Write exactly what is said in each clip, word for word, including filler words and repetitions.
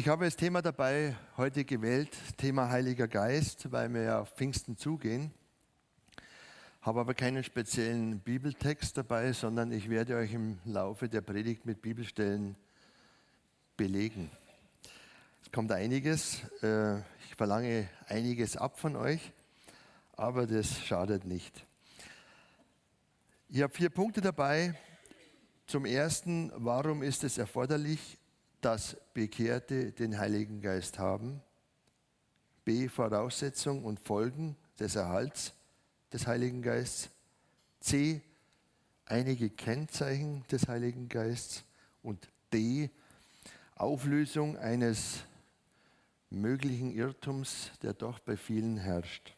Ich habe das Thema dabei heute gewählt, Thema Heiliger Geist, weil wir ja auf Pfingsten zugehen. Habe aber keinen speziellen Bibeltext dabei, sondern ich werde euch im Laufe der Predigt mit Bibelstellen belegen. Es kommt einiges, ich verlange einiges ab von euch, aber das schadet nicht. Ich habe vier Punkte dabei. Zum ersten, warum ist es erforderlich, dass Bekehrte den Heiligen Geist haben? B, Voraussetzung und Folgen des Erhalts des Heiligen Geistes. C, einige Kennzeichen des Heiligen Geistes. Und D, Auflösung eines möglichen Irrtums, der doch bei vielen herrscht.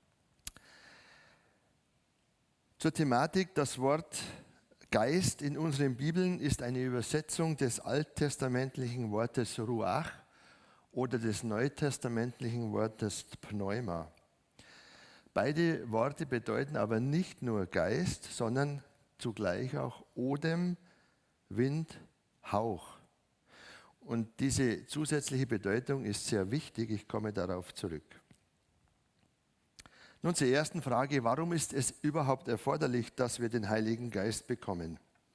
Zur Thematik, das Wort Geist in unseren Bibeln ist eine Übersetzung des alttestamentlichen Wortes Ruach oder des neutestamentlichen Wortes Pneuma. Beide Worte bedeuten aber nicht nur Geist, sondern zugleich auch Odem, Wind, Hauch. Und diese zusätzliche Bedeutung ist sehr wichtig, ich komme darauf zurück. Nun zur ersten Frage, warum ist es überhaupt erforderlich, dass wir den Heiligen Geist bekommen?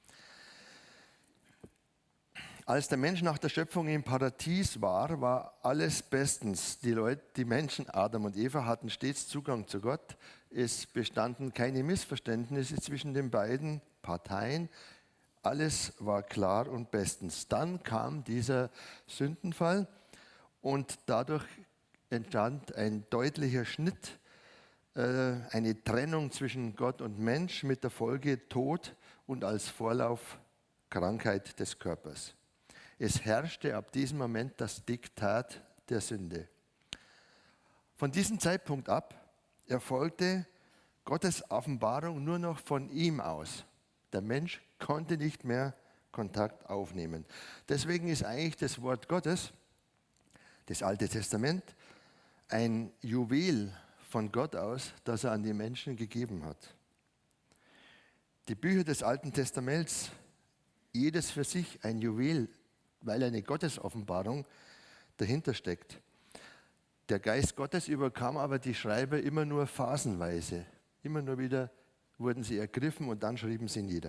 Als der Mensch nach der Schöpfung im Paradies war, war alles bestens. Die Leute, die Menschen, Adam und Eva, hatten stets Zugang zu Gott. Es bestanden keine Missverständnisse zwischen den beiden Parteien. Alles war klar und bestens. Dann kam dieser Sündenfall und dadurch entstand ein deutlicher Schnitt, eine Trennung zwischen Gott und Mensch mit der Folge Tod und als Vorlauf Krankheit des Körpers. Es herrschte ab diesem Moment das Diktat der Sünde. Von diesem Zeitpunkt ab erfolgte Gottes Offenbarung nur noch von ihm aus. Der Mensch konnte nicht mehr Kontakt aufnehmen. Deswegen ist eigentlich das Wort Gottes, das Alte Testament, ein Juwel von Gott aus, das er an die Menschen gegeben hat. Die Bücher des Alten Testaments, jedes für sich ein Juwel, weil eine Gottesoffenbarung dahinter steckt. Der Geist Gottes überkam aber die Schreiber immer nur phasenweise. Immer nur wieder wurden sie ergriffen und dann schrieben sie nieder.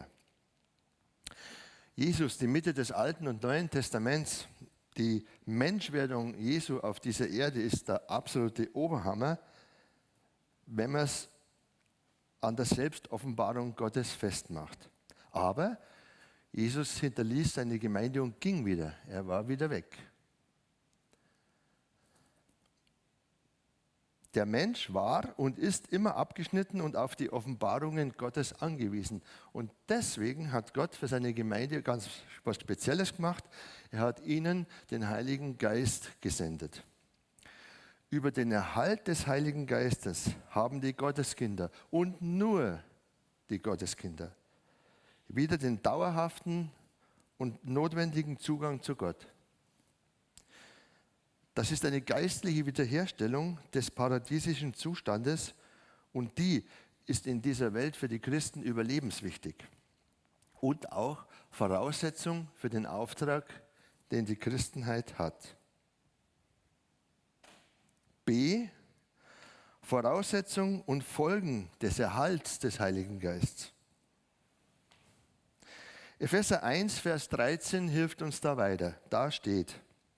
Jesus, die Mitte des Alten und Neuen Testaments, die Menschwerdung Jesu auf dieser Erde ist der absolute Oberhammer, wenn man es an der Selbstoffenbarung Gottes festmacht. Aber Jesus hinterließ seine Gemeinde und ging wieder. Er war wieder weg. Der Mensch war und ist immer abgeschnitten und auf die Offenbarungen Gottes angewiesen. Und deswegen hat Gott für seine Gemeinde ganz was Spezielles gemacht. Er hat ihnen den Heiligen Geist gesendet. Über den Erhalt des Heiligen Geistes haben die Gotteskinder und nur die Gotteskinder wieder den dauerhaften und notwendigen Zugang zu Gott. Das ist eine geistliche Wiederherstellung des paradiesischen Zustandes und die ist in dieser Welt für die Christen überlebenswichtig und auch Voraussetzung für den Auftrag, den die Christenheit hat. B, Voraussetzung und Folgen des Erhalts des Heiligen Geistes. Epheser eins, Vers dreizehn hilft uns da weiter. Da steht,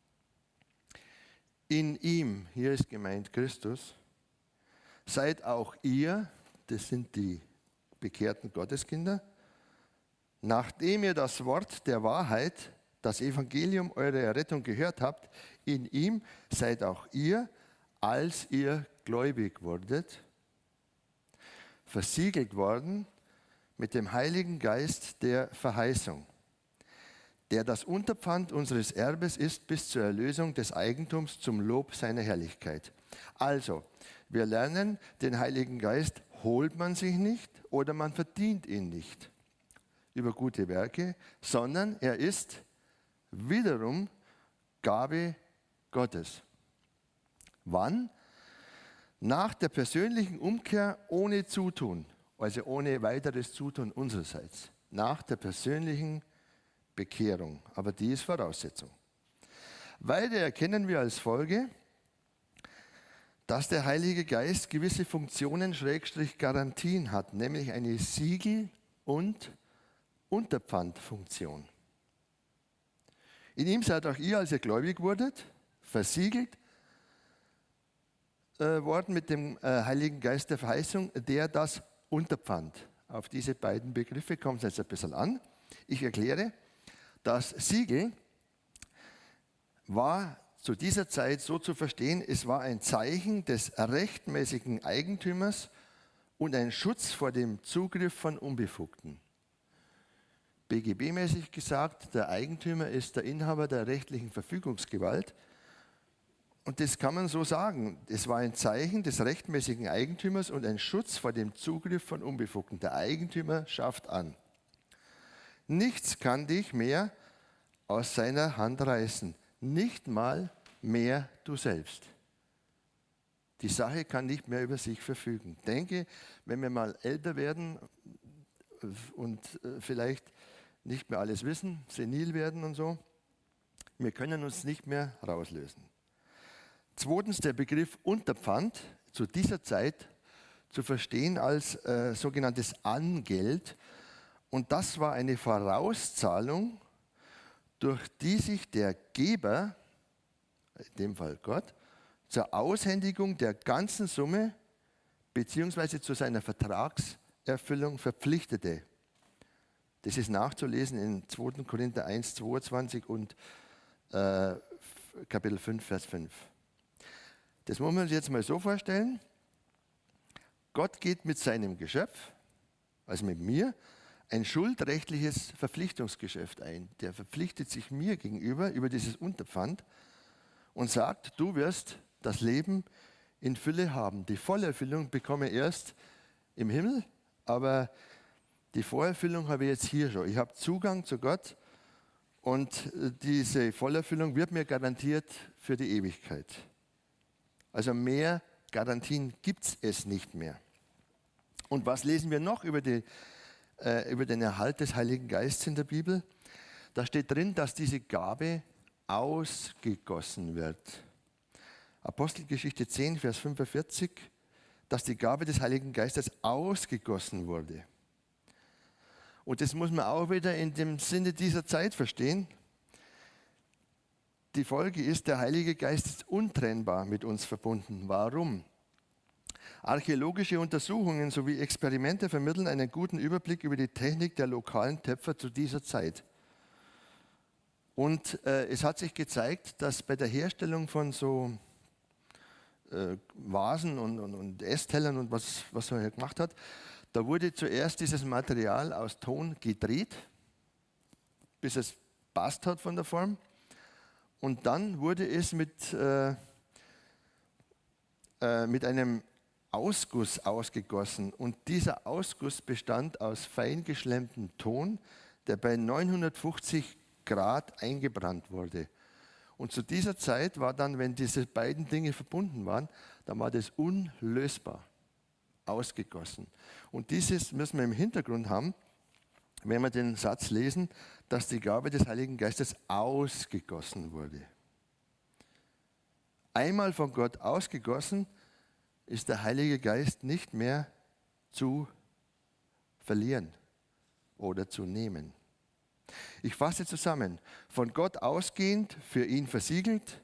in ihm, hier ist gemeint Christus, seid auch ihr, das sind die bekehrten Gotteskinder, nachdem ihr das Wort der Wahrheit, das Evangelium eurer Errettung gehört habt, in ihm seid auch ihr, als ihr gläubig wurdet, versiegelt worden mit dem Heiligen Geist der Verheißung, der das Unterpfand unseres Erbes ist bis zur Erlösung des Eigentums zum Lob seiner Herrlichkeit. Also, wir lernen, den Heiligen Geist holt man sich nicht oder man verdient ihn nicht über gute Werke, sondern er ist wiederum Gabe Gottes. Wann? Nach der persönlichen Umkehr ohne Zutun, also ohne weiteres Zutun unsererseits. Nach der persönlichen Bekehrung, aber die ist Voraussetzung. Weiter erkennen wir als Folge, dass der Heilige Geist gewisse Funktionen, Schrägstrich Garantien hat, nämlich eine Siegel- und Unterpfandfunktion. In ihm seid auch ihr, als ihr gläubig wurdet, versiegelt äh, worden mit dem äh, Heiligen Geist der Verheißung, der das Unterpfand. Auf diese beiden Begriffe kommt es jetzt ein bisschen an. Ich erkläre, das Siegel war zu dieser Zeit so zu verstehen, es war ein Zeichen des rechtmäßigen Eigentümers und ein Schutz vor dem Zugriff von Unbefugten. B G B-mäßig gesagt, der Eigentümer ist der Inhaber der rechtlichen Verfügungsgewalt. Und das kann man so sagen. Es war ein Zeichen des rechtmäßigen Eigentümers und ein Schutz vor dem Zugriff von Unbefugten. Der Eigentümer schafft an. Nichts kann dich mehr aus seiner Hand reißen. Nicht mal mehr du selbst. Die Sache kann nicht mehr über sich verfügen. Denke, wenn wir mal älter werden und vielleicht nicht mehr alles wissen, senil werden und so, wir können uns nicht mehr rauslösen. Zweitens der Begriff Unterpfand, zu dieser Zeit zu verstehen als äh, sogenanntes Angeld. Und das war eine Vorauszahlung, durch die sich der Geber, in dem Fall Gott, zur Aushändigung der ganzen Summe bzw. zu seiner Vertragserfüllung verpflichtete. Das ist nachzulesen in zweiter Korinther eins, zweiundzwanzig und äh, Kapitel fünf, Vers fünf. Das muss man sich jetzt mal so vorstellen. Gott geht mit seinem Geschöpf, also mit mir, ein schuldrechtliches Verpflichtungsgeschäft ein. Der verpflichtet sich mir gegenüber über dieses Unterpfand und sagt, du wirst das Leben in Fülle haben. Die Vollerfüllung bekomme ich erst im Himmel, aber die Vorerfüllung habe ich jetzt hier schon. Ich habe Zugang zu Gott und diese Vollerfüllung wird mir garantiert für die Ewigkeit. Also mehr Garantien gibt es nicht mehr. Und was lesen wir noch über, die, äh, über den Erhalt des Heiligen Geistes in der Bibel? Da steht drin, dass diese Gabe ausgegossen wird. Apostelgeschichte zehn, Vers fünfundvierzig, dass die Gabe des Heiligen Geistes ausgegossen wurde. Und das muss man auch wieder in dem Sinne dieser Zeit verstehen. Die Folge ist, der Heilige Geist ist untrennbar mit uns verbunden. Warum? Archäologische Untersuchungen sowie Experimente vermitteln einen guten Überblick über die Technik der lokalen Töpfer zu dieser Zeit. Und äh, es hat sich gezeigt, dass bei der Herstellung von so äh, Vasen und, und, und Esstellern und was, was man hier gemacht hat, da wurde zuerst dieses Material aus Ton gedreht, bis es passt hat von der Form. Und dann wurde es mit, äh, äh, mit einem Ausguss ausgegossen. Und dieser Ausguss bestand aus fein geschlemmtem Ton, der bei neunhundertfünfzig Grad eingebrannt wurde. Und zu dieser Zeit war dann, wenn diese beiden Dinge verbunden waren, dann war das unlösbar ausgegossen. Und dieses müssen wir im Hintergrund haben, wenn wir den Satz lesen, dass die Gabe des Heiligen Geistes ausgegossen wurde. Einmal von Gott ausgegossen, ist der Heilige Geist nicht mehr zu verlieren oder zu nehmen. Ich fasse zusammen. Von Gott ausgehend, für ihn versiegelt.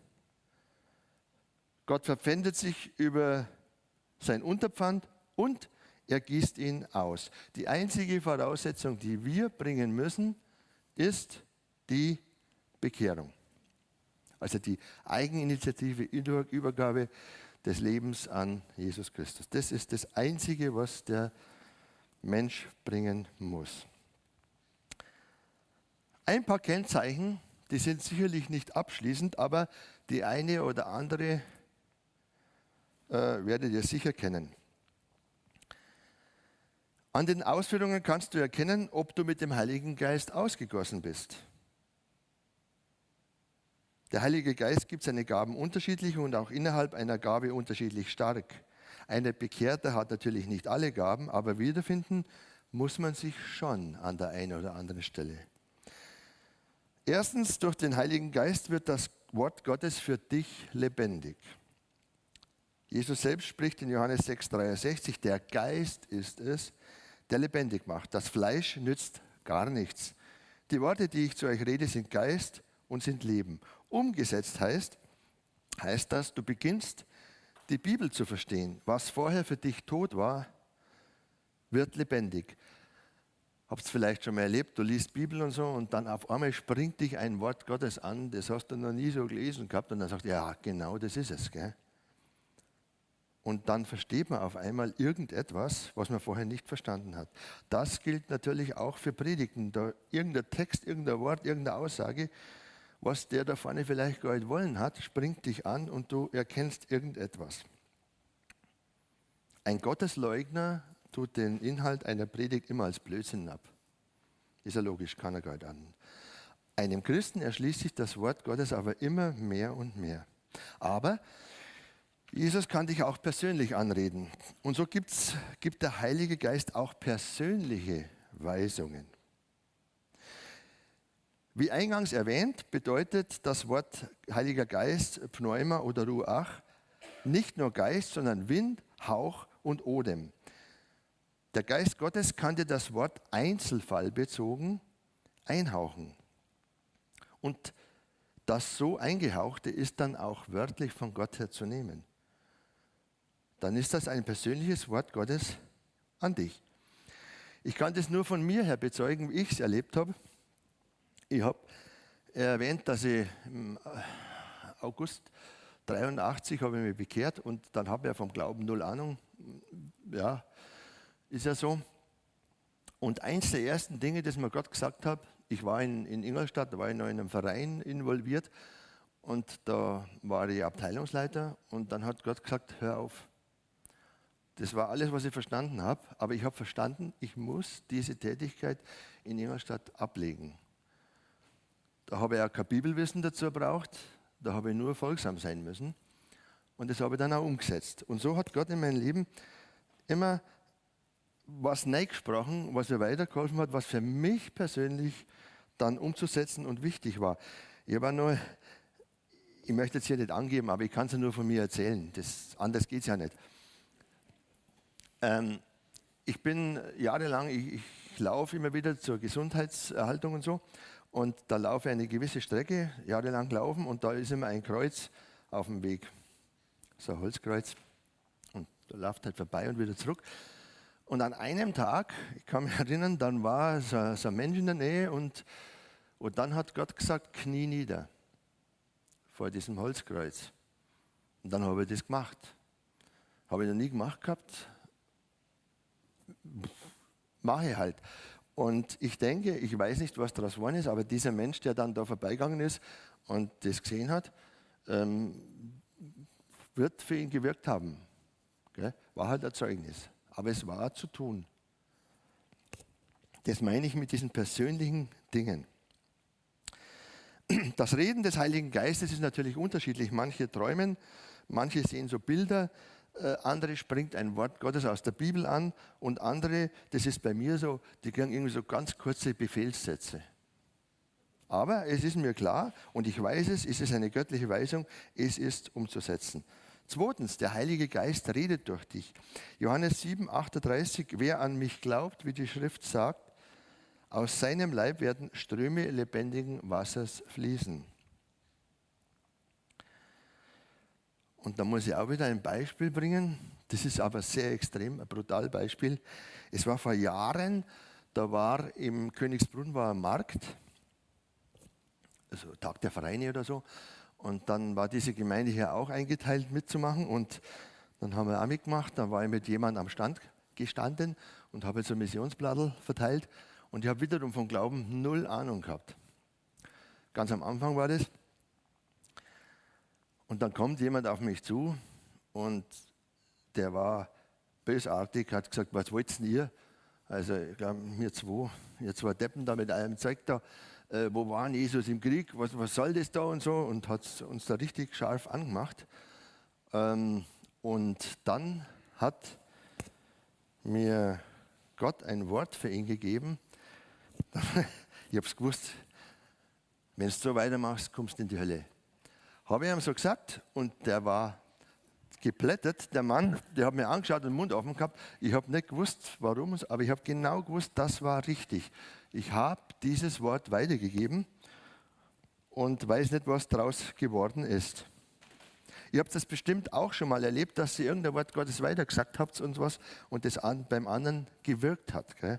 Gott verpfändet sich über sein Unterpfand und er gießt ihn aus. Die einzige Voraussetzung, die wir bringen müssen, ist die Bekehrung. Also die Eigeninitiative, Übergabe des Lebens an Jesus Christus. Das ist das Einzige, was der Mensch bringen muss. Ein paar Kennzeichen, die sind sicherlich nicht abschließend, aber die eine oder andere äh, werdet ihr sicher kennen. An den Ausführungen kannst du erkennen, ob du mit dem Heiligen Geist ausgegossen bist. Der Heilige Geist gibt seine Gaben unterschiedlich und auch innerhalb einer Gabe unterschiedlich stark. Ein Bekehrter hat natürlich nicht alle Gaben, aber wiederfinden muss man sich schon an der einen oder anderen Stelle. Erstens, durch den Heiligen Geist wird das Wort Gottes für dich lebendig? Jesus selbst spricht in Johannes sechs dreiundsechzig, der Geist ist es, der lebendig macht. Das Fleisch nützt gar nichts. Die Worte, die ich zu euch rede, sind Geist und sind Leben. Umgesetzt heißt, heißt das, du beginnst die Bibel zu verstehen. Was vorher für dich tot war, wird lebendig. Habt es vielleicht schon mal erlebt, du liest Bibel und so und dann auf einmal springt dich ein Wort Gottes an, das hast du noch nie so gelesen gehabt und dann sagst du, ja genau, das ist es. Gell? Und dann versteht man auf einmal irgendetwas, was man vorher nicht verstanden hat. Das gilt natürlich auch für Predigten. Da irgendein Text, irgendein Wort, irgendeine Aussage, was der da vorne vielleicht gar nicht wollen hat, springt dich an und du erkennst irgendetwas. Ein Gottesleugner tut den Inhalt einer Predigt immer als Blödsinn ab. Ist ja logisch, kann er gar nicht an. Einem Christen erschließt sich das Wort Gottes aber immer mehr und mehr. Aber Jesus kann dich auch persönlich anreden. Und so gibt's, gibt der Heilige Geist auch persönliche Weisungen. Wie eingangs erwähnt, bedeutet das Wort Heiliger Geist, Pneuma oder Ruach, nicht nur Geist, sondern Wind, Hauch und Odem. Der Geist Gottes kann dir das Wort einzelfallbezogen einhauchen. Und das so Eingehauchte ist dann auch wörtlich von Gott her zu nehmen. Dann ist das ein persönliches Wort Gottes an dich. Ich kann das nur von mir her bezeugen, wie ich es erlebt habe. Ich habe erwähnt, dass ich im August dreiundachtzig habe ich mich bekehrt und dann habe ich ja vom Glauben null Ahnung. Ja, ist ja so. Und eins der ersten Dinge, das mir Gott gesagt hat, ich war in, in Ingolstadt, da war ich noch in einem Verein involviert und da war ich Abteilungsleiter und dann hat Gott gesagt, hör auf. Das war alles, was ich verstanden habe, aber ich habe verstanden, ich muss diese Tätigkeit in Ingolstadt ablegen. Da habe ich auch kein Bibelwissen dazu gebraucht, da habe ich nur folgsam sein müssen und das habe ich dann auch umgesetzt. Und so hat Gott in meinem Leben immer was neu gesprochen, was mir weitergeholfen hat, was für mich persönlich dann umzusetzen und wichtig war. Ich habe nur, ich möchte jetzt hier nicht angeben, aber ich kann es ja nur von mir erzählen, das, anders geht es ja nicht. Ähm, ich bin jahrelang, ich, ich laufe immer wieder zur Gesundheitserhaltung und so und da laufe ich eine gewisse Strecke, jahrelang laufen und da ist immer ein Kreuz auf dem Weg, so ein Holzkreuz und da läuft halt vorbei und wieder zurück. Und an einem Tag, ich kann mich erinnern, dann war so, so ein Mensch in der Nähe und, und dann hat Gott gesagt, knie nieder vor diesem Holzkreuz. Und dann habe ich das gemacht. Habe ich noch nie gemacht gehabt. Mache ich halt. Und ich denke, ich weiß nicht, was daraus geworden ist, aber dieser Mensch, der dann da vorbeigegangen ist und das gesehen hat, ähm, wird für ihn gewirkt haben. Gell? War halt ein Zeugnis. Aber es war zu tun. Das meine ich mit diesen persönlichen Dingen. Das Reden des Heiligen Geistes ist natürlich unterschiedlich. Manche träumen, manche sehen so Bilder, äh, andere springt ein Wort Gottes aus der Bibel an und andere, das ist bei mir so, die kriegen irgendwie so ganz kurze Befehlssätze. Aber es ist mir klar und ich weiß es, es ist eine göttliche Weisung, es ist umzusetzen. Zweitens, der Heilige Geist redet durch dich. Johannes sieben, achtunddreißig, wer an mich glaubt, wie die Schrift sagt, aus seinem Leib werden Ströme lebendigen Wassers fließen. Und da muss ich auch wieder ein Beispiel bringen. Das ist aber sehr extrem, ein brutales Beispiel. Es war vor Jahren, da war im Königsbrunn war ein Markt, also Tag der Vereine oder so. Und dann war diese Gemeinde hier auch eingeteilt mitzumachen und dann haben wir auch mitgemacht. Dann war ich mit jemandem am Stand gestanden und habe jetzt ein Missionsblattl verteilt und ich habe wiederum vom Glauben null Ahnung gehabt. Ganz am Anfang war das. Und dann kommt jemand auf mich zu und der war bösartig, hat gesagt, was wollt ihr? Also ich glaube, wir zwei, wir zwei Deppen da mit einem Zeug da, äh, wo war Jesus im Krieg, was, was soll das da und so, und hat uns da richtig scharf angemacht. Ähm, und dann hat mir Gott ein Wort für ihn gegeben. Ich habe es gewusst, wenn du so weitermachst, kommst du in die Hölle. Habe ich ihm so gesagt und der war geplättet, der Mann, der hat mir angeschaut und den Mund offen gehabt. Ich habe nicht gewusst, warum, aber ich habe genau gewusst, das war richtig. Ich habe dieses Wort weitergegeben und weiß nicht, was daraus geworden ist. Ihr habt das bestimmt auch schon mal erlebt, dass ihr irgendein Wort Gottes weitergesagt habt und was und das an, beim anderen gewirkt hat. Gell?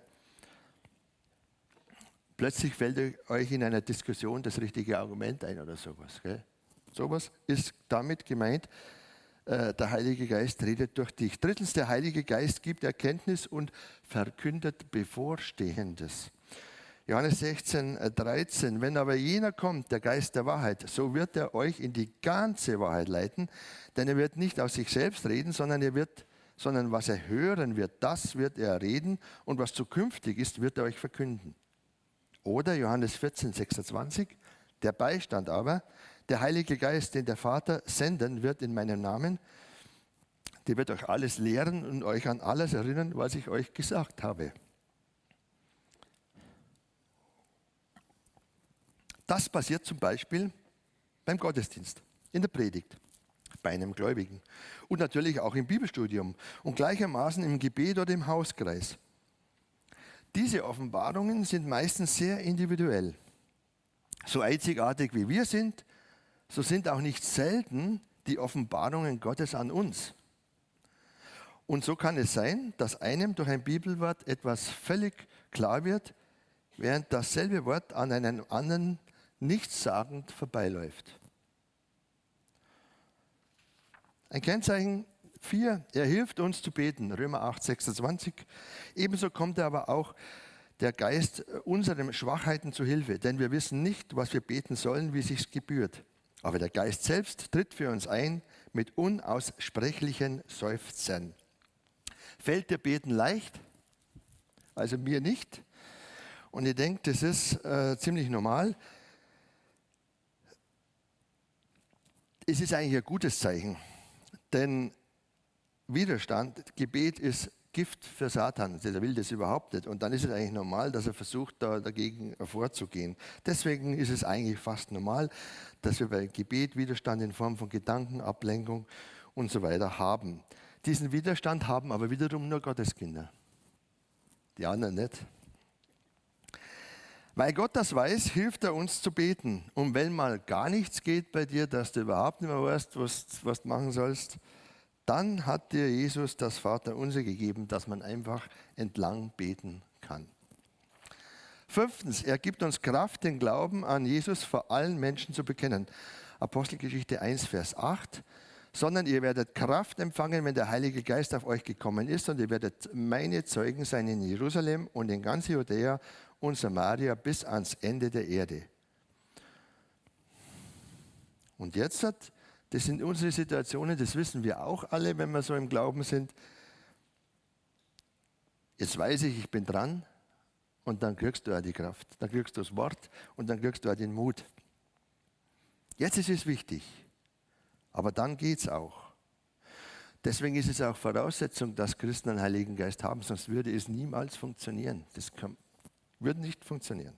Plötzlich fällt euch in einer Diskussion das richtige Argument ein oder sowas. Gell? Sowas ist damit gemeint, äh, der Heilige Geist redet durch dich. Drittens, der Heilige Geist gibt Erkenntnis und verkündet Bevorstehendes. Johannes sechzehn, dreizehn. Wenn aber jener kommt, der Geist der Wahrheit, so wird er euch in die ganze Wahrheit leiten, denn er wird nicht aus sich selbst reden, sondern er wird, sondern was er hören wird, das wird er reden und was zukünftig ist, wird er euch verkünden. Oder Johannes vierzehn, sechsundzwanzig. Der Beistand aber, der Heilige Geist, den der Vater senden wird in meinem Namen, der wird euch alles lehren und euch an alles erinnern, was ich euch gesagt habe. Das passiert zum Beispiel beim Gottesdienst, in der Predigt, bei einem Gläubigen und natürlich auch im Bibelstudium und gleichermaßen im Gebet oder im Hauskreis. Diese Offenbarungen sind meistens sehr individuell. So einzigartig wie wir sind, so sind auch nicht selten die Offenbarungen Gottes an uns. Und so kann es sein, dass einem durch ein Bibelwort etwas völlig klar wird, während dasselbe Wort an einem anderen nichtssagend vorbeiläuft. Ein Kennzeichen vier, er hilft uns zu beten, Römer acht, sechsundzwanzig. Ebenso kommt er aber auch der Geist unseren Schwachheiten zu Hilfe, denn wir wissen nicht, was wir beten sollen, wie sich's gebührt. Aber der Geist selbst tritt für uns ein mit unaussprechlichen Seufzern. Fällt dir Beten leicht? Also mir nicht. Und ich denke, das ist äh, ziemlich normal. Es ist eigentlich ein gutes Zeichen, denn Widerstand, Gebet ist Gift für Satan. Der will das überhaupt nicht. Und dann ist es eigentlich normal, dass er versucht, da dagegen vorzugehen. Deswegen ist es eigentlich fast normal, dass wir bei Gebet Widerstand in Form von Gedanken, Ablenkung und so weiter haben. Diesen Widerstand haben aber wiederum nur Gotteskinder. Die anderen nicht. Weil Gott das weiß, hilft er uns zu beten. Und wenn mal gar nichts geht bei dir, dass du überhaupt nicht mehr weißt, was, was du machen sollst, dann hat dir Jesus das Vaterunser gegeben, dass man einfach entlang beten kann. Fünftens, er gibt uns Kraft, den Glauben an Jesus vor allen Menschen zu bekennen. Apostelgeschichte eins, Vers acht. Sondern ihr werdet Kraft empfangen, wenn der Heilige Geist auf euch gekommen ist, und ihr werdet meine Zeugen sein in Jerusalem und in ganz Judäa und Samaria bis ans Ende der Erde. Und jetzt hat, das sind unsere Situationen, das wissen wir auch alle, wenn wir so im Glauben sind. Jetzt weiß ich, ich bin dran, und dann kriegst du auch die Kraft, dann kriegst du das Wort und dann kriegst du auch den Mut. Jetzt ist es wichtig, aber dann geht es auch. Deswegen ist es auch Voraussetzung, dass Christen einen Heiligen Geist haben, sonst würde es niemals funktionieren. Das kann, würde nicht funktionieren.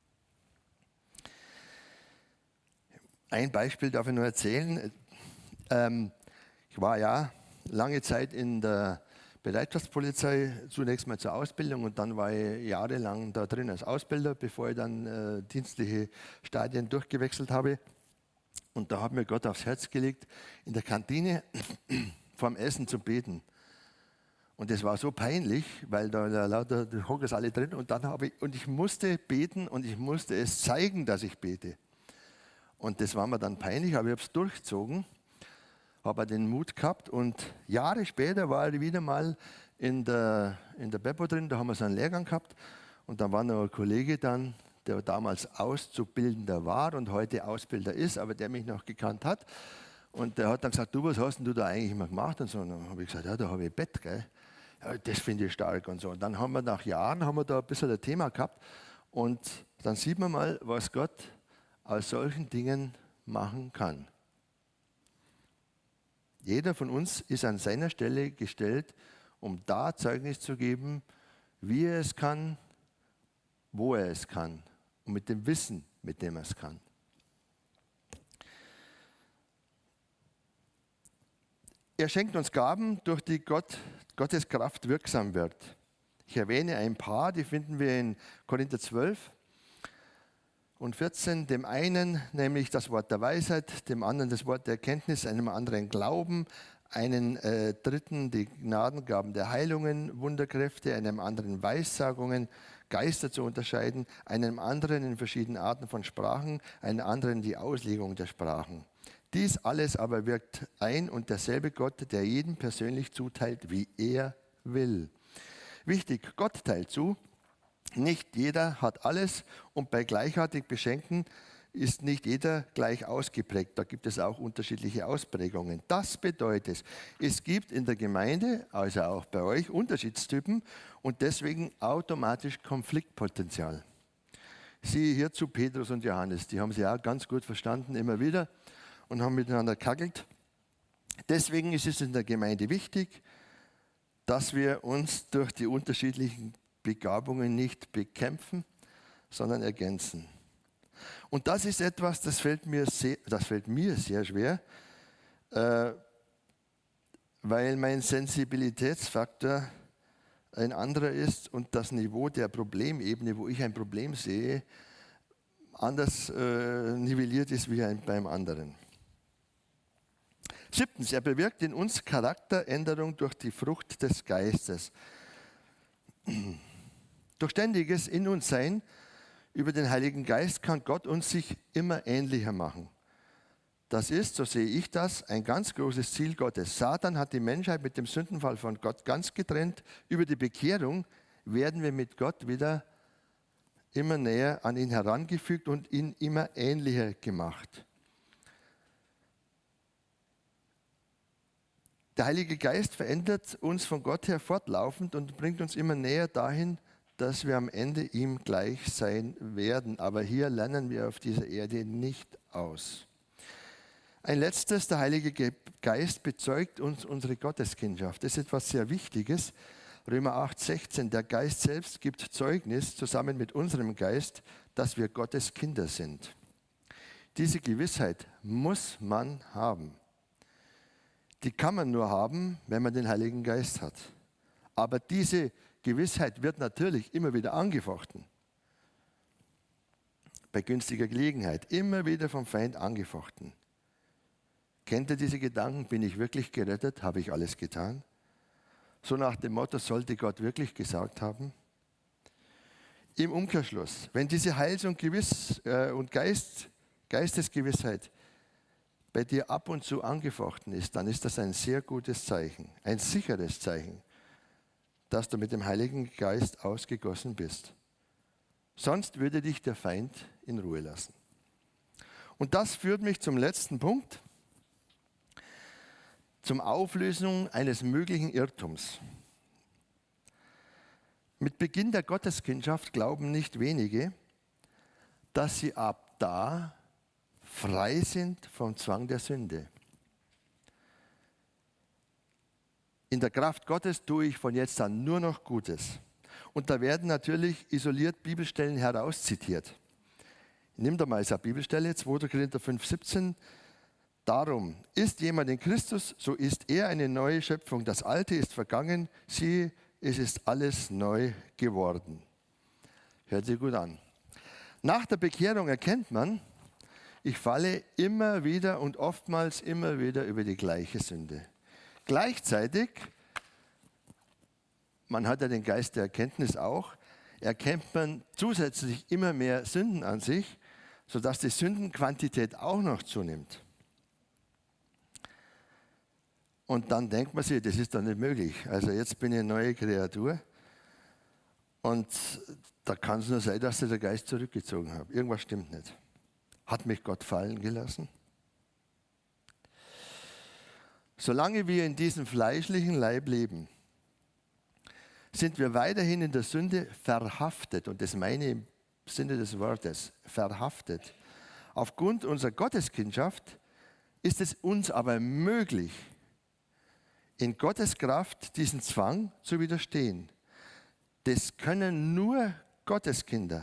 Ein Beispiel darf ich nur erzählen. Ähm, ich war ja lange Zeit in der Bereitschaftspolizei, zunächst mal zur Ausbildung, und dann war ich jahrelang da drin als Ausbilder, bevor ich dann äh, dienstliche Stadien durchgewechselt habe. Und da hat mir Gott aufs Herz gelegt, in der Kantine vorm Essen zu beten. Und das war so peinlich, weil da, da lauter die Hockers alle drin, und dann habe ich, und ich musste beten und ich musste es zeigen, dass ich bete. Und das war mir dann peinlich, aber ich habe es durchgezogen, habe den Mut gehabt, und Jahre später war ich wieder mal in der, in der Beppo drin, da haben wir so einen Lehrgang gehabt, und dann war noch ein Kollege dann, der damals Auszubildender war und heute Ausbilder ist, aber der mich noch gekannt hat. Und der hat dann gesagt, du, was hast denn du da eigentlich immer gemacht? Und so, und dann habe ich gesagt, ja, da habe ich Bett, gell? Ja, das finde ich stark und so. Und dann haben wir nach Jahren haben wir da ein bisschen ein Thema gehabt, und dann sieht man mal, was Gott aus solchen Dingen machen kann. Jeder von uns ist an seiner Stelle gestellt, um da Zeugnis zu geben, wie er es kann, wo er es kann und mit dem Wissen, mit dem er es kann. Er schenkt uns Gaben, durch die Gott, Gottes Kraft wirksam wird. Ich erwähne ein paar, die finden wir in Korinther zwölf und vierzehn. Dem einen nämlich das Wort der Weisheit, dem anderen das Wort der Erkenntnis, einem anderen Glauben, einen äh, dritten die Gnadengaben der Heilungen, Wunderkräfte, einem anderen Weissagungen, Geister zu unterscheiden, einem anderen in verschiedenen Arten von Sprachen, einem anderen die Auslegung der Sprachen. Dies alles aber wirkt ein und derselbe Gott, der jedem persönlich zuteilt, wie er will. Wichtig, Gott teilt zu, nicht jeder hat alles und bei gleichartig Beschenken ist nicht jeder gleich ausgeprägt. Da gibt es auch unterschiedliche Ausprägungen. Das bedeutet, es gibt in der Gemeinde, also auch bei euch, Unterschiedstypen und deswegen automatisch Konfliktpotenzial. Siehe hierzu Petrus und Johannes, die haben sich auch ganz gut verstanden, immer wieder und haben miteinander kackelt. Deswegen ist es in der Gemeinde wichtig, dass wir uns durch die unterschiedlichen Begabungen nicht bekämpfen, sondern ergänzen. Und das ist etwas, das fällt mir sehr, das fällt mir sehr schwer, äh, weil mein Sensibilitätsfaktor ein anderer ist und das Niveau der Problemebene, wo ich ein Problem sehe, anders äh, nivelliert ist wie ein, beim anderen. Siebtens, er bewirkt in uns Charakteränderung durch die Frucht des Geistes. Durch ständiges In uns Sein über den Heiligen Geist kann Gott uns sich immer ähnlicher machen. Das ist, so sehe ich das, ein ganz großes Ziel Gottes. Satan hat die Menschheit mit dem Sündenfall von Gott ganz getrennt. Über die Bekehrung werden wir mit Gott wieder immer näher an ihn herangefügt und ihn immer ähnlicher gemacht. Der Heilige Geist verändert uns von Gott her fortlaufend und bringt uns immer näher dahin, dass wir am Ende ihm gleich sein werden. Aber hier lernen wir auf dieser Erde nicht aus. Ein letztes, der Heilige Geist bezeugt uns unsere Gotteskindschaft. Das ist etwas sehr Wichtiges. Römer acht, sechzehn, der Geist selbst gibt Zeugnis zusammen mit unserem Geist, dass wir Gottes Kinder sind. Diese Gewissheit muss man haben. Die kann man nur haben, wenn man den Heiligen Geist hat. Aber diese Gewissheit wird natürlich immer wieder angefochten. Bei günstiger Gelegenheit, immer wieder vom Feind angefochten. Kennt ihr diese Gedanken? Bin ich wirklich gerettet? Habe ich alles getan? So nach dem Motto, sollte Gott wirklich gesagt haben? Im Umkehrschluss, wenn diese Heils- und, Gewiss, äh, und Geist, Geistesgewissheit bei dir ab und zu angefochten ist, dann ist das ein sehr gutes Zeichen, ein sicheres Zeichen, dass du mit dem Heiligen Geist ausgegossen bist. Sonst würde dich der Feind in Ruhe lassen. Und das führt mich zum letzten Punkt, zum Auflösung eines möglichen Irrtums. Mit Beginn der Gotteskindschaft glauben nicht wenige, dass sie ab da frei sind vom Zwang der Sünde. In der Kraft Gottes tue ich von jetzt an nur noch Gutes. Und da werden natürlich isoliert Bibelstellen herauszitiert. Nimm da mal eine Bibelstelle, zweiter Korinther fünf, siebzehn. Darum, ist jemand in Christus, so ist er eine neue Schöpfung. Das Alte ist vergangen, siehe, es ist alles neu geworden. Hört sich gut an. Nach der Bekehrung erkennt man, ich falle immer wieder und oftmals immer wieder über die gleiche Sünde. Gleichzeitig, man hat ja den Geist der Erkenntnis auch, erkennt man zusätzlich immer mehr Sünden an sich, sodass die Sündenquantität auch noch zunimmt. Und dann denkt man sich, das ist doch nicht möglich. Also jetzt bin ich eine neue Kreatur und da kann es nur sein, dass ich den Geist zurückgezogen habe. Irgendwas stimmt nicht. Hat mich Gott fallen gelassen? Solange wir in diesem fleischlichen Leib leben, sind wir weiterhin in der Sünde verhaftet. Und das meine ich im Sinne des Wortes, verhaftet. Aufgrund unserer Gotteskindschaft ist es uns aber möglich, in Gottes Kraft diesen Zwang zu widerstehen. Das können nur Gotteskinder.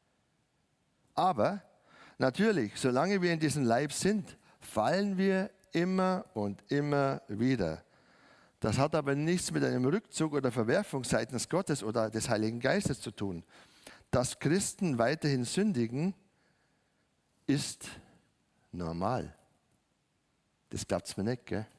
Aber natürlich, solange wir in diesem Leib sind, fallen wir immer und immer wieder. Das hat aber nichts mit einem Rückzug oder Verwerfung seitens Gottes oder des Heiligen Geistes zu tun. Dass Christen weiterhin sündigen, ist normal. Das glaubt mir nicht, gell?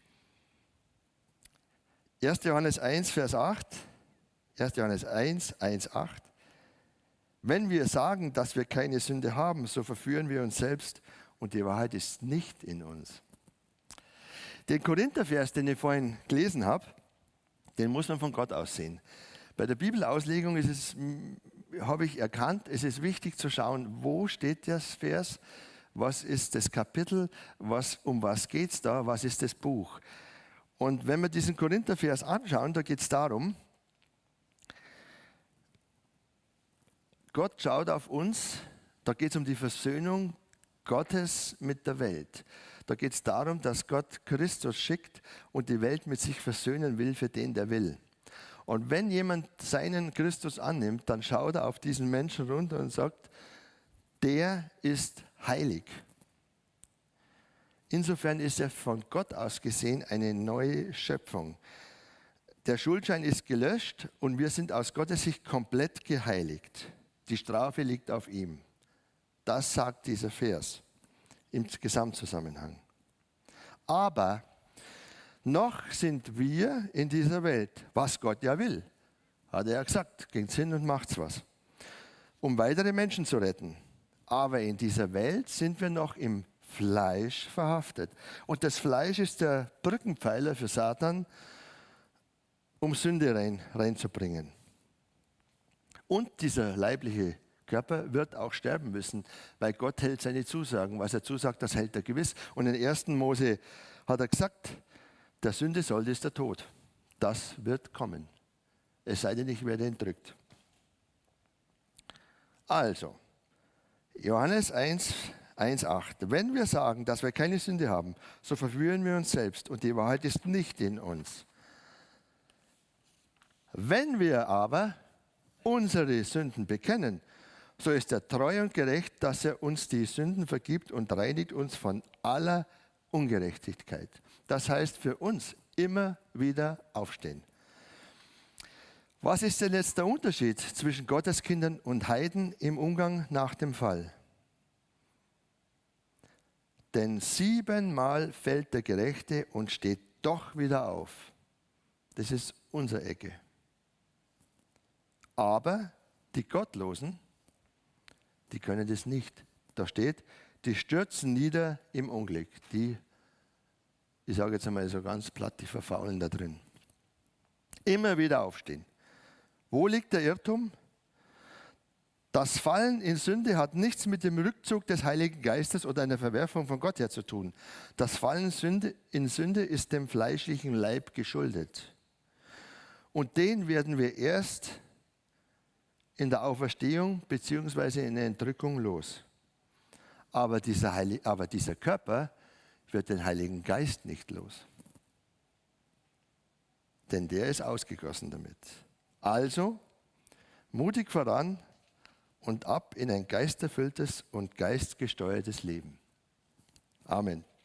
erster Johannes eins, Vers acht. erster Johannes eins, eins, acht. Wenn wir sagen, dass wir keine Sünde haben, so verführen wir uns selbst und die Wahrheit ist nicht in uns. Den Korinther-Vers, den ich vorhin gelesen habe, den muss man von Gott aus sehen. Bei der Bibelauslegung ist es, habe ich erkannt, es ist wichtig zu schauen, wo steht der Vers, was ist das Kapitel, was, um was geht es da, was ist das Buch. Und wenn wir diesen Korinther-Vers anschauen, da geht es darum, Gott schaut auf uns, da geht es um die Versöhnung Gottes mit der Welt. Da geht es darum, dass Gott Christus schickt und die Welt mit sich versöhnen will für den, der will. Und wenn jemand seinen Christus annimmt, dann schaut er auf diesen Menschen runter und sagt, der ist heilig. Insofern ist er von Gott aus gesehen eine neue Schöpfung. Der Schuldschein ist gelöscht und wir sind aus Gottes Sicht komplett geheiligt. Die Strafe liegt auf ihm. Das sagt dieser Vers im Gesamtzusammenhang. Aber noch sind wir in dieser Welt, was Gott ja will, hat er ja gesagt, geht hin und macht's was, um weitere Menschen zu retten. Aber in dieser Welt sind wir noch im Fleisch verhaftet. Und das Fleisch ist der Brückenpfeiler für Satan, um Sünde rein, reinzubringen. Und dieser leibliche Körper wird auch sterben müssen, weil Gott hält seine Zusagen. Was er zusagt, das hält er gewiss. Und in ersten Mose hat er gesagt, der Sünde soll ist der Tod. Das wird kommen. Es sei denn, ich werde entrückt. Also, Johannes eins, eins, acht. Wenn wir sagen, dass wir keine Sünde haben, so verführen wir uns selbst und die Wahrheit ist nicht in uns. Wenn wir aber unsere Sünden bekennen, so ist er treu und gerecht, dass er uns die Sünden vergibt und reinigt uns von aller Ungerechtigkeit. Das heißt für uns immer wieder aufstehen. Was ist denn jetzt der Unterschied zwischen Gotteskindern und Heiden im Umgang nach dem Fall? Denn siebenmal fällt der Gerechte und steht doch wieder auf. Das ist unsere Ecke. Aber die Gottlosen, die können das nicht. Da steht, die stürzen nieder im Unglück. Die, ich sage jetzt einmal so ganz platt, die verfaulen da drin. Immer wieder aufstehen. Wo liegt der Irrtum? Das Fallen in Sünde hat nichts mit dem Rückzug des Heiligen Geistes oder einer Verwerfung von Gott her zu tun. Das Fallen in Sünde ist dem fleischlichen Leib geschuldet. Und den werden wir erst in der Auferstehung bzw. in der Entrückung los. Aber dieser, Heilig, aber dieser Körper wird den Heiligen Geist nicht los. Denn der ist ausgegossen damit. Also mutig voran und ab in ein geisterfülltes und geistgesteuertes Leben. Amen.